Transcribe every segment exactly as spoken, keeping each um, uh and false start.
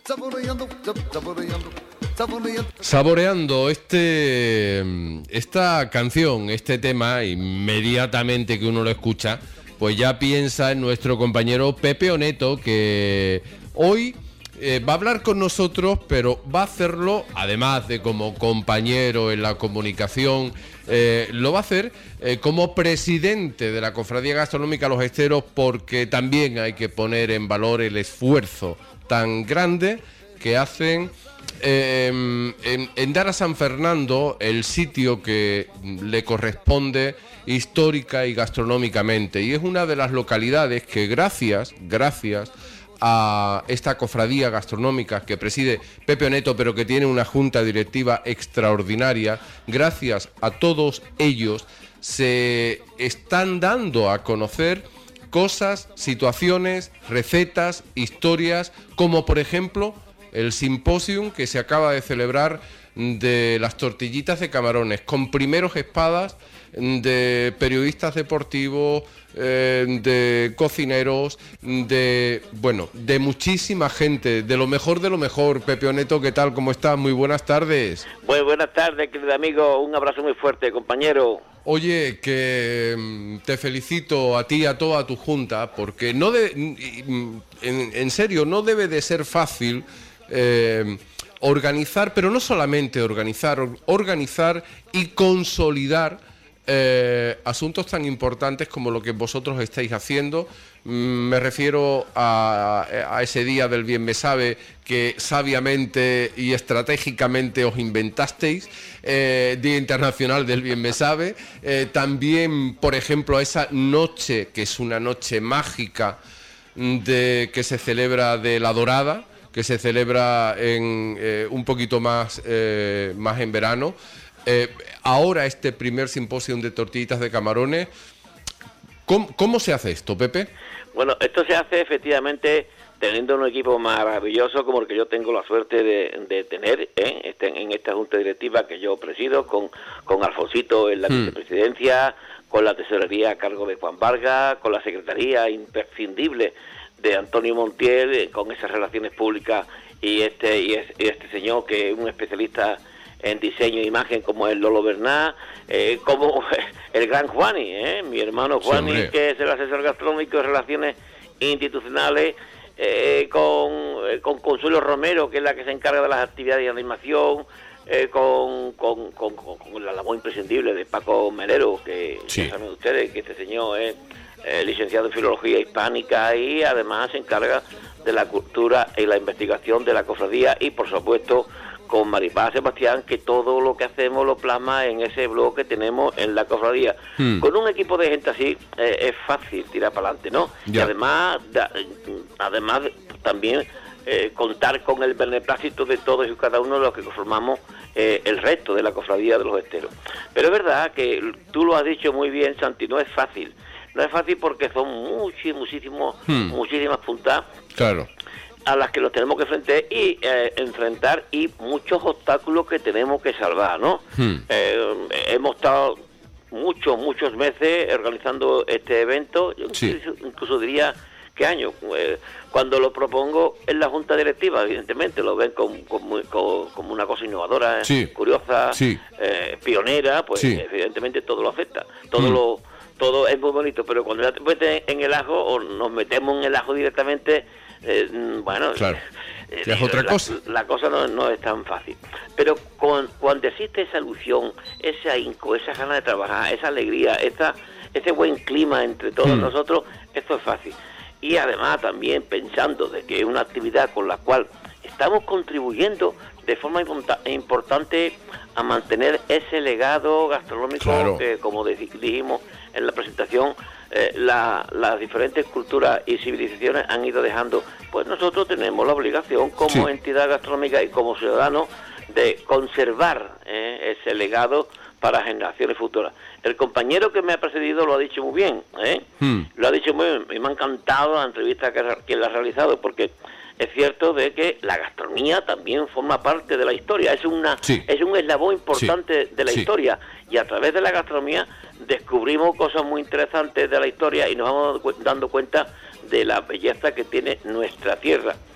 Saboreando, saboreando, saboreando. Saboreando este, esta canción, este tema, inmediatamente que uno lo escucha, pues ya piensa en nuestro compañero Pepe Oneto, que hoy eh, va a hablar con nosotros, pero va a hacerlo, además de como compañero en la comunicación, eh, lo va a hacer eh, como presidente de la Cofradía Gastronómica Los Esteros, porque también hay que poner en valor el esfuerzo tan grande que hacen eh, en, en dar a San Fernando el sitio que le corresponde histórica y gastronómicamente, y es una de las localidades que gracias, gracias a esta cofradía gastronómica que preside Pepe Oneto, pero que tiene una junta directiva extraordinaria, gracias a todos ellos se están dando a conocer cosas, situaciones, recetas, historias, como por ejemplo el simposium que se acaba de celebrar de las tortillitas de camarones, con primeros espadas de periodistas deportivos, eh, de cocineros, de, bueno, de muchísima gente, de lo mejor de lo mejor. Pepe Oneto, ¿qué tal? ¿Cómo estás? Muy buenas tardes. Muy buenas tardes, querido amigo. Un abrazo muy fuerte, compañero. Oye, que te felicito a ti y a toda tu junta, porque no de, en, en serio, no debe de ser fácil eh, organizar, pero no solamente organizar, organizar y consolidar eh, asuntos tan importantes como lo que vosotros estáis haciendo. Me refiero a, a ese día del Bien Me Sabe que sabiamente y estratégicamente os inventasteis, eh, Día Internacional del Bien Me Sabe, eh, también, por ejemplo, a esa noche, que es una noche mágica, de que se celebra de la Dorada, que se celebra en eh, un poquito más, eh, más en verano. Eh, ahora este primer simposium de tortillitas de camarones. ¿Cómo, ¿Cómo se hace esto, Pepe? Bueno, esto se hace efectivamente teniendo un equipo maravilloso como el que yo tengo la suerte de, de tener ¿eh? este, en esta junta directiva que yo presido, con, con Alfonsito en la hmm. vicepresidencia, con la tesorería a cargo de Juan Vargas, con la secretaría imprescindible de Antonio Montiel, eh, con esas relaciones públicas y este, y, es, y este señor que es un especialista en diseño e imagen como es Lolo Bernat, eh, como el gran Juani, ¿eh? mi hermano Juani, sí, que es el asesor gastronómico de relaciones institucionales, eh, con, eh, con Consuelo Romero, que es la que se encarga de las actividades de animación, eh, con, con, con, con, con la labor imprescindible de Paco Melero, que sí. ya saben ustedes que este señor es eh, licenciado en Filología Hispánica y además se encarga de la cultura y la investigación de la cofradía, y por supuesto con Maripaz Sebastián, que todo lo que hacemos lo plasma en ese blog que tenemos en la cofradía. Hmm. Con un equipo de gente así eh, es fácil tirar para adelante, ¿no? Ya. Y además, da, además también eh, contar con el beneplácito de todos y cada uno de los que conformamos eh, el resto de la cofradía de los Esteros. Pero es verdad que tú lo has dicho muy bien, Santi, no es fácil. No es fácil porque son muchos, muchísimos, hmm. muchísimas puntas. Claro. A las que nos tenemos que enfrentar y eh, enfrentar y muchos obstáculos que tenemos que salvar, ¿no? Hmm. Eh, hemos estado muchos, muchos meses organizando este evento, sí. incluso, incluso diría que años. Eh, cuando lo propongo en la junta directiva, evidentemente lo ven como, como, como una cosa innovadora, sí. curiosa, sí. Eh, pionera, pues sí. evidentemente todo lo afecta, todo hmm. lo todo es muy bonito, pero cuando ya te metes en el ajo o nos metemos en el ajo directamente, Eh, bueno, claro. eh, es otra la, cosa. La cosa no, no es tan fácil. Pero con, cuando existe esa ilusión, ese ahínco, esa ganas de trabajar, esa alegría, esa, ese buen clima entre todos mm. nosotros, esto es fácil. Y además también pensando de que es una actividad con la cual estamos contribuyendo de forma importante a mantener ese legado gastronómico, claro. que, como dijimos en la presentación, Eh, la, las diferentes culturas y civilizaciones han ido dejando, pues nosotros tenemos la obligación como sí. entidad gastronómica y como ciudadanos de conservar eh, ese legado para generaciones futuras. El compañero que me ha precedido lo ha dicho muy bien, ¿eh? hmm. lo ha dicho muy bien, y me ha encantado la entrevista que, que él ha realizado, porque es cierto de que la gastronomía también forma parte de la historia, es una sí. es un eslabón importante sí. de la sí. historia, y a través de la gastronomía descubrimos cosas muy interesantes de la historia y nos vamos dando cuenta de la belleza que tiene nuestra tierra.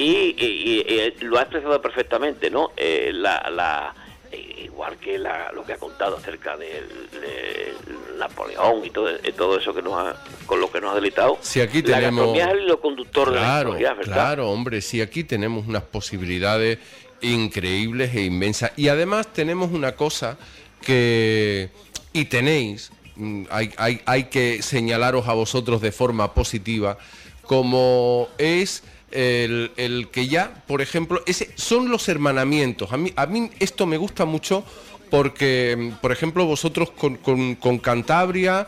y, y, y, y lo ha expresado perfectamente, ¿no? Eh, la, la eh, igual que la, lo que ha contado acerca del de Napoleón y todo, y todo eso que nos ha, con lo que nos ha deleitado. Si aquí la tenemos... gastronomía es el hilo conductor claro, de la historia, ¿verdad? Claro, hombre, si aquí tenemos unas posibilidades increíbles e inmensas. Y además tenemos una cosa que... Y tenéis, hay, hay, hay que señalaros a vosotros de forma positiva, como es el, el que ya, por ejemplo, ese son los hermanamientos. A mí, a mí esto me gusta mucho porque, por ejemplo, vosotros con, con, con Cantabria,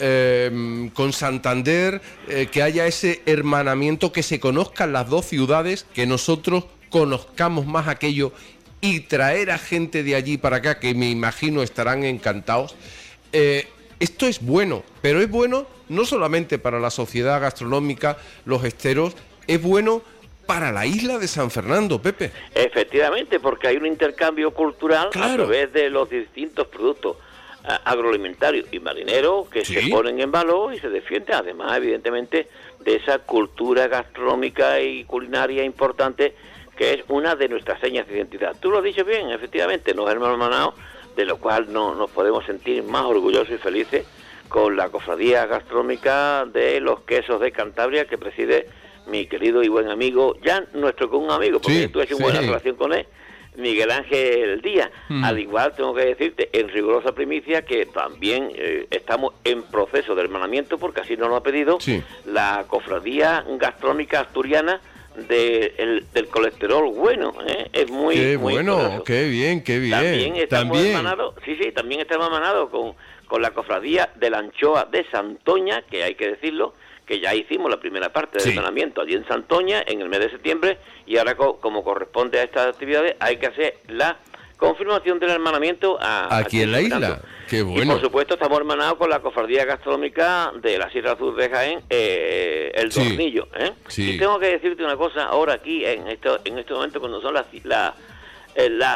eh, con Santander, eh, que haya ese hermanamiento, que se conozcan las dos ciudades, que nosotros conozcamos más aquello y traer a gente de allí para acá, que me imagino estarán encantados. Eh, esto es bueno, pero es bueno no solamente para la sociedad gastronómica, los esteros, es bueno para la isla de San Fernando, Pepe. Efectivamente, porque hay un intercambio cultural claro. a través de los distintos productos agroalimentarios y marineros que ¿sí? se ponen en valor y se defienden, además, evidentemente, de esa cultura gastronómica y culinaria importante que es una de nuestras señas de identidad. Tú lo has dicho bien, efectivamente, nos hemos hermanado, de lo cual no, nos podemos sentir más orgullosos y felices con la cofradía gastronómica de los quesos de Cantabria que preside mi querido y buen amigo, ya nuestro con un amigo, porque sí, tú has hecho sí. una buena relación con él, Miguel Ángel Díaz. Mm. Al igual tengo que decirte en rigurosa primicia que también eh, estamos en proceso de hermanamiento, porque así nos lo ha pedido sí. la cofradía gastronómica asturiana de, el, del colesterol bueno, ¿eh? Es muy qué muy bueno, poderoso. Qué bien, qué bien. También estamos ¿También? hermanados, sí, sí, también estamos hermanados con, con la cofradía de la anchoa de Santoña, que hay que decirlo, que ya hicimos la primera parte del sí. hermanamiento allí en Santoña en el mes de septiembre, y ahora co como corresponde a estas actividades hay que hacer la confirmación del hermanamiento a, aquí en la isla. Qué bueno. Y por supuesto estamos hermanados con la cofradía gastronómica de la Sierra Azul de Jaén, eh, el sí. Dornillo, ¿eh? Sí. Y tengo que decirte una cosa ahora aquí en esto, en este momento cuando son las la, eh, las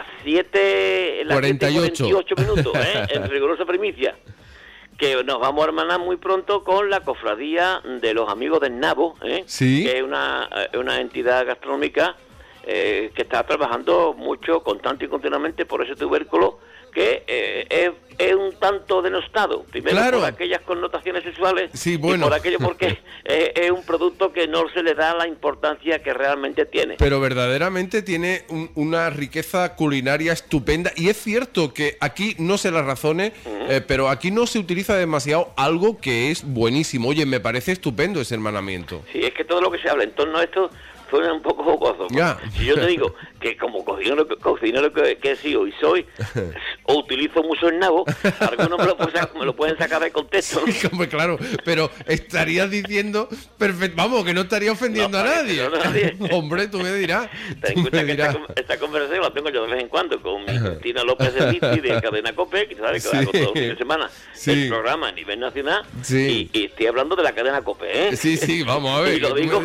siete cuarenta y ocho minutos, ¿eh? En rigurosa primicia, que nos vamos a hermanar muy pronto con la cofradía de los amigos del Nabo, ¿eh? ¿Sí? Que es una, una entidad gastronómica eh, que está trabajando mucho, constante y continuamente por ese tubérculo que eh, es, es un tanto denostado, primero claro. por aquellas connotaciones sexuales sí, bueno. y por aquello porque es, es un producto que no se le da la importancia que realmente tiene. Pero verdaderamente tiene un, una riqueza culinaria estupenda, y es cierto que aquí, no sé las razones, uh-huh. eh, pero aquí no se utiliza demasiado algo que es buenísimo. Oye, me parece estupendo ese hermanamiento. Sí, es que todo lo que se habla en torno a esto suena un poco jocoso. Ya. Si yo te digo que como cocinero, cocinero que, que he sido y soy, o utilizo mucho el nabo, algunos me lo, pueden, me lo pueden sacar de contexto. Sí, como, claro, pero estarías diciendo, perfecto, vamos, que no estaría ofendiendo no, a nadie. No, nadie. Hombre, tú me dirás. Ten en cuenta que esta, esta conversación la tengo yo de vez en cuando con mi Cristina López de Liti de Cadena COPE, que sabes que sí. hago todos los fines de semana sí. el programa a nivel nacional, sí. y, y estoy hablando de la cadena COPE, ¿eh? Sí, sí, vamos a ver. Y lo digo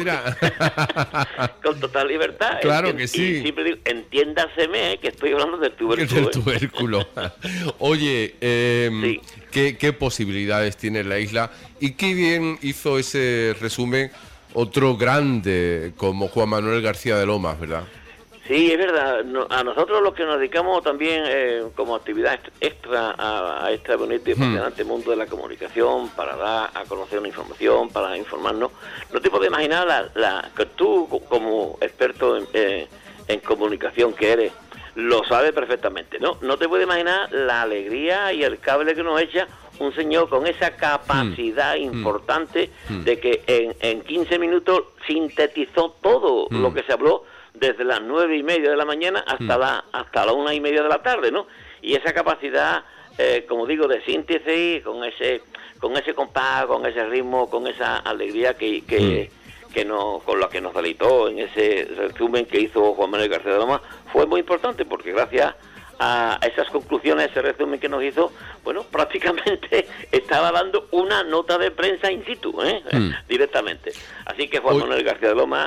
con total libertad. Claro Entien que sí. Y siempre digo, entiéndaseme, ¿eh? Que estoy hablando del tubérculo. Del tubérculo. Oye, eh, sí. ¿qué, ¿qué posibilidades tiene la isla? Y qué bien hizo ese resumen otro grande como Juan Manuel García de Lomas, ¿verdad? Sí, es verdad. No, a nosotros los que nos dedicamos también eh, como actividad extra a, a este bonito y fascinante hmm. mundo de la comunicación, para dar a conocer una información, para informarnos, no te puedes imaginar la, la que tú como experto en, eh, en comunicación que eres, lo sabes perfectamente, ¿no? No te puedes imaginar la alegría y el cable que nos echa un señor con esa capacidad hmm. importante hmm. de que en, en quince minutos sintetizó todo hmm. lo que se habló desde las nueve y media de la mañana hasta mm. la hasta la una y media de la tarde, ¿no? Y esa capacidad, eh, como digo, de síntesis, con ese con ese compás, con ese ritmo, con esa alegría que que, mm. que nos, con la que nos deleitó en ese resumen que hizo Juan Manuel García de Lomas, fue muy importante, porque gracias a esas conclusiones, ese resumen que nos hizo, bueno, prácticamente estaba dando una nota de prensa in situ, ¿eh? Mm. directamente. Así que Juan Manuel García de Lomas,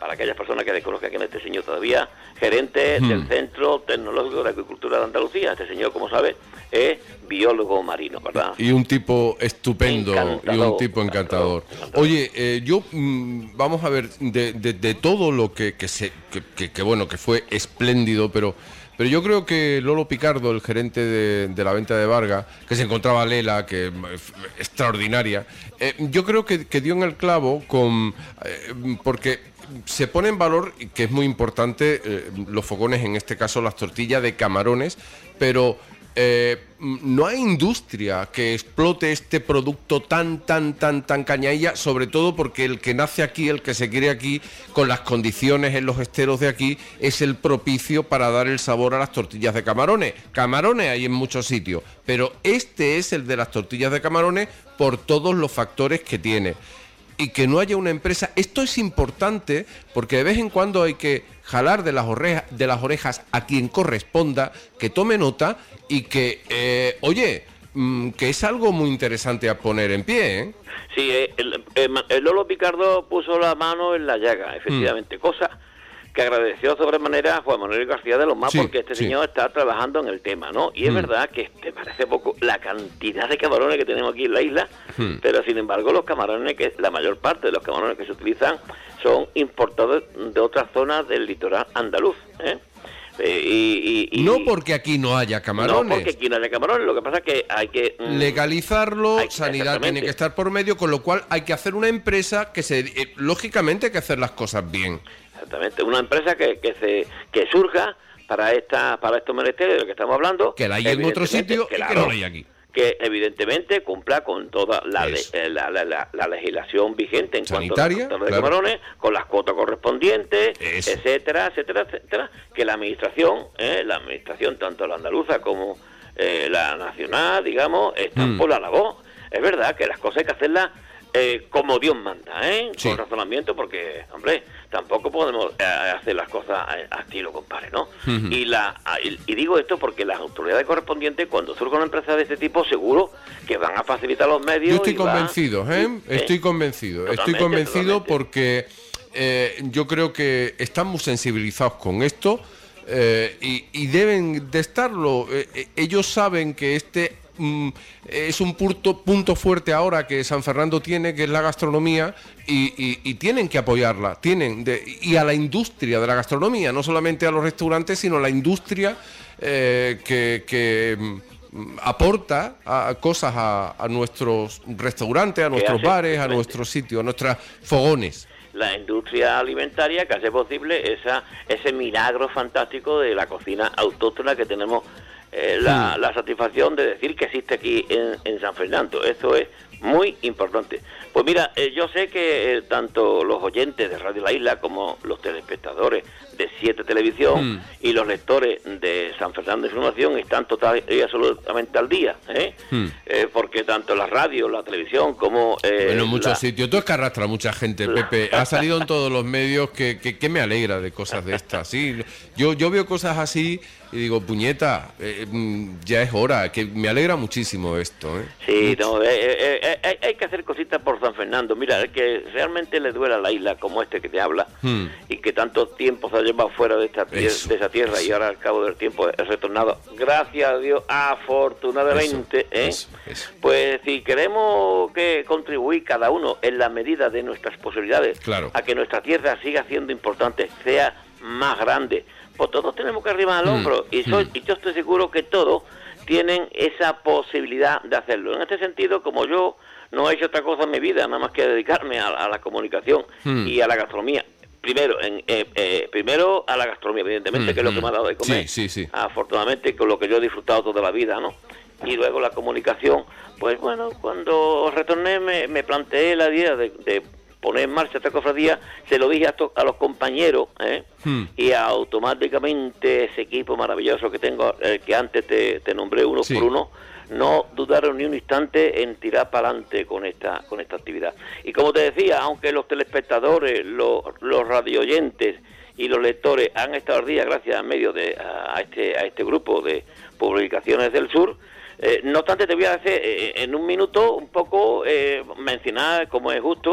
para aquellas personas que desconozcan quién es este señor todavía, gerente hmm. del Centro Tecnológico de Acuicultura de Andalucía. Este señor, como sabe, es biólogo marino, ¿verdad? Y un tipo estupendo, encantador, y un tipo encantador. encantador. Oye, eh, yo, mmm, vamos a ver, de, de, de todo lo que, que, se, que, que, que, bueno, que fue espléndido, pero... Pero yo creo que Lolo Picardo, el gerente de, de la venta de Vargas, que se encontraba Lela, que es extraordinaria, eh, yo creo que, que dio en el clavo con eh, porque se pone en valor, que es muy importante, eh, los fogones, en este caso las tortillas de camarones, pero eh, no hay industria que explote este producto tan, tan, tan, tan cañailla, sobre todo porque el que nace aquí, el que se quiere aquí, con las condiciones en los esteros de aquí, es el propicio para dar el sabor a las tortillas de camarones. Camarones hay en muchos sitios, pero este es el de las tortillas de camarones por todos los factores que tiene. Y que no haya una empresa, esto es importante porque de vez en cuando hay que jalar de las orejas, de las orejas a quien corresponda, que tome nota y que, eh, oye, mmm, que es algo muy interesante a poner en pie, ¿eh? Sí, el, el, el Lolo Picardo puso la mano en la llaga, efectivamente, mm. cosa que agradeció sobremanera a Juan Manuel García de los Más, sí, porque este sí. señor está trabajando en el tema, ¿no? Y es mm. verdad que te parece poco la cantidad de camarones que tenemos aquí en la isla, mm. pero sin embargo los camarones, que la mayor parte de los camarones que se utilizan son importados de otras zonas del litoral andaluz, ¿eh? Eh, y, y, y, no porque aquí no haya camarones. No porque aquí no haya camarones, lo que pasa es que hay que... Mmm, legalizarlo, hay, sanidad tiene que estar por medio, con lo cual hay que hacer una empresa que se... Eh, lógicamente hay que hacer las cosas bien. Exactamente, una empresa que, que se que surja para esta para estos menesteres de lo que estamos hablando. Que la hay en otro sitio y que no la hay aquí. Que evidentemente cumpla con toda la, le, la, la, la, la legislación vigente en sanitaria, cuanto a los claro. camarones, con las cuotas correspondientes, Eso. etcétera, etcétera, etcétera. Que la administración, eh, la administración tanto la andaluza como eh, la nacional, digamos, están mm. por la labor. Es verdad que las cosas hay que hacerlas Eh, como Dios manda, ¿eh? Sí. Con razonamiento, porque, hombre, tampoco podemos eh, hacer las cosas a, a estilo, compadre, ¿no? Uh-huh. Y la y, y digo esto porque las autoridades correspondientes, cuando surja una empresa de este tipo, seguro que van a facilitar los medios. Yo estoy convencido, va, ¿eh? ¿eh? Estoy convencido, totalmente, estoy convencido totalmente. porque eh, yo creo que están muy sensibilizados con esto eh, y, y deben de estarlo. Eh, ellos saben que este... es un punto, punto fuerte ahora que San Fernando tiene, que es la gastronomía, y, y, y tienen que apoyarla, tienen de, y a la industria de la gastronomía, no solamente a los restaurantes, sino a la industria eh, que, que aporta a, cosas a, a nuestros restaurantes, a nuestros bares, a nuestros sitios, a nuestros fogones. La industria alimentaria que hace posible esa ese milagro fantástico de la cocina autóctona que tenemos eh, la, la satisfacción de decir que existe aquí en, en San Fernando. Eso es muy importante. Pues mira, eh, yo sé que eh, tanto los oyentes de Radio La Isla como los telespectadores de Siete Televisión mm. y los lectores de San Fernando Información están total y absolutamente al día, ¿eh? Mm. Eh, porque tanto la radio, la televisión como... Eh, bueno, en muchos la... sitios. Tú es que arrastra a mucha gente, Pepe. Ha salido en todos los medios que, que, que me alegra de cosas de estas. Sí, yo, yo veo cosas así y digo, puñeta, eh, ya es hora, que me alegra muchísimo esto, ¿eh? Sí, no, eh, eh, eh, hay, hay que hacer cositas por San Fernando. Mira, es que realmente le duele a la isla como este que te habla hmm. y que tanto tiempo se ha llevado fuera de esta de esa tierra y ahora al cabo del tiempo es retornado. Gracias a Dios, afortunadamente, eso, ¿eh? eso, eso. Pues si queremos que contribuir cada uno en la medida de nuestras posibilidades claro. a que nuestra tierra siga siendo importante, sea más grande, pues todos tenemos que arrimar al hombro mm, y, soy, mm. y yo estoy seguro que todos tienen esa posibilidad de hacerlo. En este sentido, como yo no he hecho otra cosa en mi vida, nada más que dedicarme a, a la comunicación mm. y a la gastronomía. Primero, en, eh, eh, primero a la gastronomía, evidentemente, mm, que es lo que me ha dado de comer. Sí, sí, sí. Afortunadamente, con lo que yo he disfrutado toda la vida, ¿no? Y luego la comunicación, pues bueno, cuando retorné me, me planteé la idea de, de poner en marcha esta cofradía, se lo dije a, to, a los compañeros, ¿eh? Hmm. Y automáticamente ese equipo maravilloso que tengo, el que antes te, te nombré uno sí. por uno, no dudaron ni un instante en tirar para adelante con esta con esta actividad. Y como te decía, aunque los telespectadores, los, los radioyentes y los lectores han estado al día gracias a medio de a este a este grupo de publicaciones del sur, eh, no obstante te voy a hacer eh, en un minuto un poco eh, mencionar, como es justo,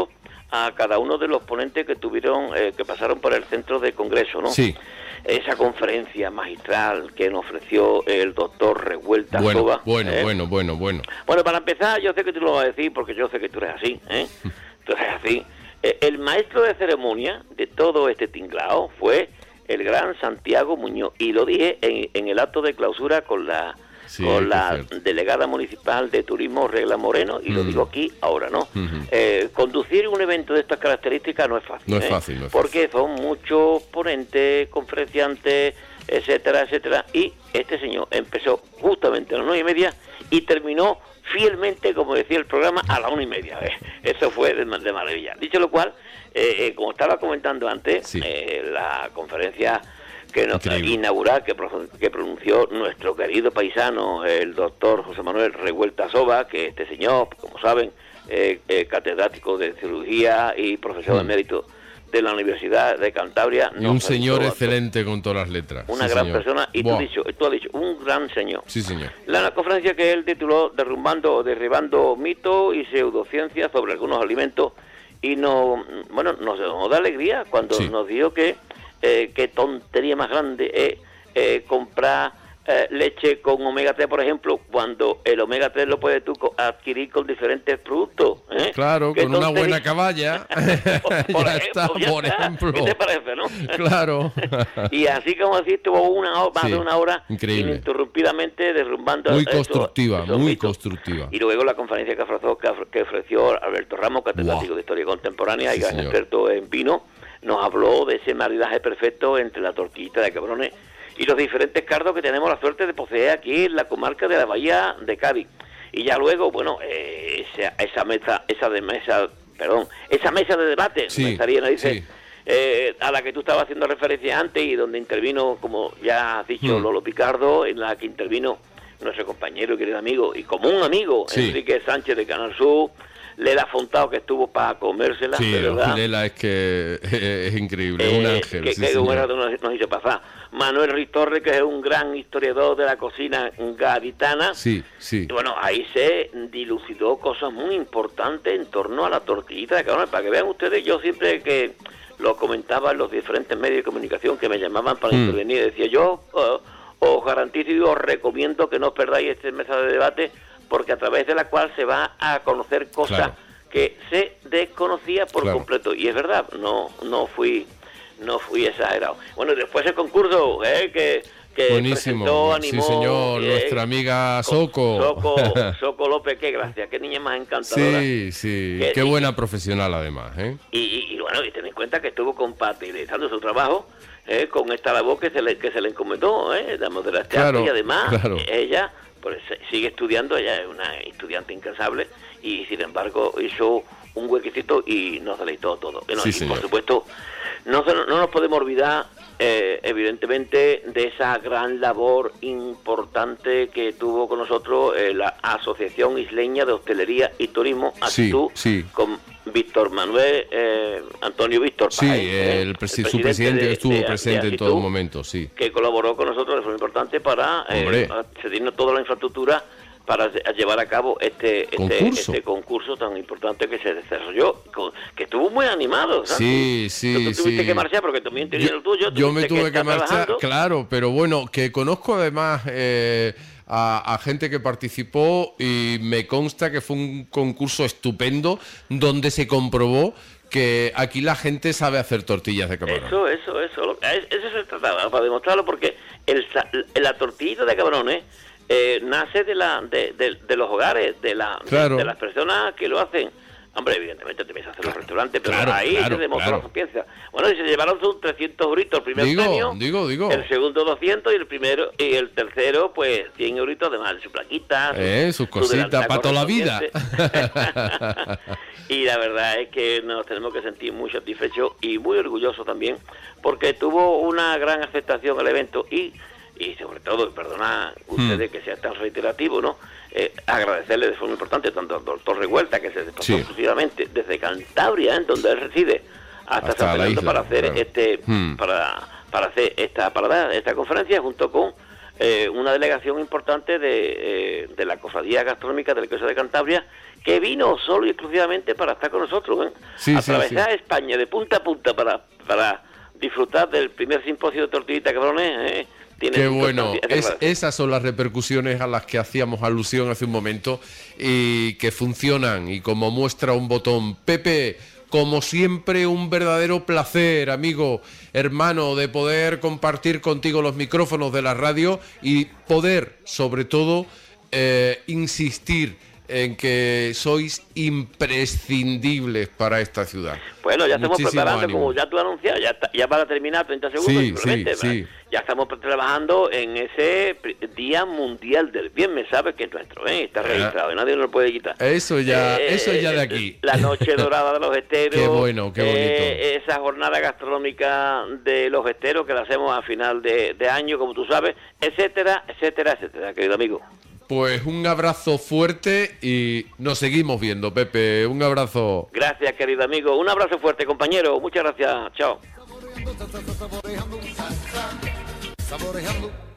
a cada uno de los ponentes que tuvieron, eh, que pasaron por el centro de congreso, ¿no? Sí. Esa conferencia magistral que nos ofreció el doctor Revuelta Bueno, Soba. bueno, ¿eh? bueno, bueno, bueno. Bueno, para empezar, yo sé que tú lo vas a decir, porque yo sé que tú eres así, ¿eh? Tú eres así. Eh, el maestro de ceremonia de todo este tinglao fue el gran Santiago Muñoz, y lo dije en, en el acto de clausura con la Sí, con qué la cierto. delegada municipal de turismo, Regla Moreno, y Mm. lo digo aquí ahora, ¿no? Ujú. Eh, conducir un evento de estas características no es fácil. No es ¿eh? fácil, no es Porque son muchos ponentes, conferenciantes, etcétera, etcétera, y este señor empezó justamente a las nueve y media y terminó fielmente, como decía el programa, a las una y media. ¿eh? Eso fue de, de maravilla. Dicho lo cual, eh, eh, como estaba comentando antes, Sí. eh, la conferencia que nos Increíble. inaugural que, pro- que pronunció nuestro querido paisano, el doctor José Manuel Revuelta Soba, que este señor, como saben, eh, eh, catedrático de cirugía y profesor Mm. emérito de la Universidad de Cantabria. Y nos un señor realizó excelente con todas las letras. una Sí, gran señor. persona, y tú Buah. has, dicho, tú has dicho, un gran señor. Sí, señor. La conferencia que él tituló Derrumbando o derribando mitos y pseudociencias sobre algunos alimentos, y no, bueno, nos, nos da alegría cuando Sí. nos dijo que eh, qué tontería más grande es eh, comprar eh, leche con omega tres, por ejemplo, cuando el omega tres lo puedes tú co- adquirir con diferentes productos. ¿eh? Claro, ¿Qué con una tontería? buena caballa. Por ya ejemplo, está, ya por está. ejemplo. ¿Qué te parece, no? Claro. Y así como así estuvo una hora, más Sí, de una hora increíble. ininterrumpidamente derrumbando Muy esos- constructiva, esos muy mitos. constructiva. Y luego la conferencia que ofreció, que ofre- que ofreció Alberto Ramos, catedrático Buah. de Historia Contemporánea Sí, y gran señor. experto en vino, nos habló de ese maridaje perfecto entre la tortillita de cabrones y los diferentes cardos que tenemos la suerte de poseer aquí en la comarca de la Bahía de Cádiz. Y ya luego, bueno, eh, esa, esa mesa, esa de mesa, perdón, esa mesa de debate, Sí, Mesarina dice, sí. eh, a la que tú estabas haciendo referencia antes y donde intervino, como ya has dicho, Hmm. Lolo Picardo, en la que intervino nuestro compañero y querido amigo, y como un amigo, Sí. Enrique Sánchez de Canal Sur, Lela Fontao, que estuvo para comérsela, Sí, de verdad. Lela es que es increíble, Eh, un ángel. que, sí, que señor. bueno, nos, nos hizo pasar. Manuel Ruiz Torres, que es un gran historiador de la cocina gaditana. Sí, sí. Y bueno, ahí se dilucidó cosas muy importantes en torno a la tortillita de cabrón. Para que vean ustedes, yo siempre que lo comentaba en los diferentes medios de comunicación que me llamaban para Mm. intervenir, decía yo, uh, os garantizo y os recomiendo que no os perdáis esta mesa de debate, porque a través de la cual se va a conocer cosas Claro. que se desconocía por Claro. completo. Y es verdad, no no fui no fui exagerado. Bueno, después el concurso, ¿eh? que, que Buenísimo. presentó, animó, sí, señor. eh, Nuestra amiga con Soco. Soco, Soco López, qué gracia, qué niña más encantadora. Sí, sí. Que- Qué buena profesional además, ¿eh? Y, y, y bueno, y ten en cuenta que estuvo compatibilizando su trabajo eh, con esta labor que se le, que se le encomendó, eh, de moderar teatro, Claro, y además claro. ella pues sigue estudiando, ella es una estudiante incansable y sin embargo hizo un huequecito y nos deleitó todo. Bueno, Sí, y señor. por supuesto, no, se- no nos podemos olvidar eh, evidentemente de esa gran labor importante que tuvo con nosotros eh, la Asociación Isleña de Hostelería y Turismo, Sí, Actitud, sí. con Víctor Manuel, eh, Antonio Víctor Sí, Páez, ¿eh? el presi- El su presidente de- estuvo de- presente de en todo Actitud, momento, sí. que colaboró con nosotros de forma importante para Hombre. eh, cedernos toda la infraestructura para lle- a llevar a cabo este este Concurso. este concurso tan importante que se desarrolló, con- que estuvo muy animado. Sí, Santi. sí, Tú, tú tuviste sí. que marchar porque también tenías el tuyo. Yo me tuviste tuve que, estar marchar, trabajando. claro, pero bueno, que conozco además eh, a, a gente que participó y me consta que fue un concurso estupendo donde se comprobó que aquí la gente sabe hacer tortillas de camarón. Eso, eso, eso. lo- es- Eso se trataba, para demostrarlo, porque el, sa- la tortillita de cabrones eh, nace de la de, de- de los hogares, de, la, de- Claro. de las personas que lo hacen. Hombre, evidentemente te ves a hacer los restaurantes, pero claro, ahí claro, se demostró claro. la sapiencia. Bueno, y se llevaron sus trescientos euritos el primer Digo, premio, digo, digo. el segundo doscientos y el primero y el tercero, pues cien euritos, además de su plaquita, su- Eh, sus su cositas delantal para toda la vida. correspondiente. Y la verdad es que nos tenemos que sentir muy satisfechos y muy orgullosos también, porque tuvo una gran aceptación el evento y, y sobre todo, y perdona ustedes que sea tan reiterativo, ¿no? Eh, agradecerle de forma importante tanto al doctor Revuelta, que se desplazó Sí. exclusivamente desde Cantabria, en donde él reside, hasta, Hasta San la Fernando isla, para hacer claro. este Hmm. para para hacer esta para dar esta conferencia junto con eh, una delegación importante de, eh, de la Cofradía Gastronómica del Queso de Cantabria, que vino solo y exclusivamente para estar con nosotros, ¿eh? Sí, atravesar sí, sí. España de punta a punta para, para disfrutar del primer simposio de tortillita cabrones, ¿eh? Tiene Qué su bueno, importancia, es, claro. esas son las repercusiones a las que hacíamos alusión hace un momento y que funcionan, y como muestra un botón. Pepe, como siempre, un verdadero placer, amigo, hermano, de poder compartir contigo los micrófonos de la radio y poder, sobre todo, eh, insistir en que sois imprescindibles para esta ciudad. Bueno, ya estamos Muchísimo preparando, ánimo. como ya tú anuncias, ya, está- ya para terminar, treinta segundos, Sí, simplemente, sí, sí. ya estamos trabajando en ese pri- Día Mundial del Viernes, ¿sabes? Que es nuestro, ¿eh? Está registrado y nadie nos lo puede quitar. Eso ya, Eh, eso ya de aquí. La noche dorada de los esteros. Qué bueno, qué bonito. eh, esa jornada gastronómica de los esteros que la hacemos a final de, de año, como tú sabes, etcétera, etcétera, etcétera, querido amigo. Pues un abrazo fuerte y nos seguimos viendo, Pepe. Un abrazo. Gracias, querido amigo. Un abrazo fuerte, compañero. Muchas gracias. Chao. Saboreando, saboreando, saboreando.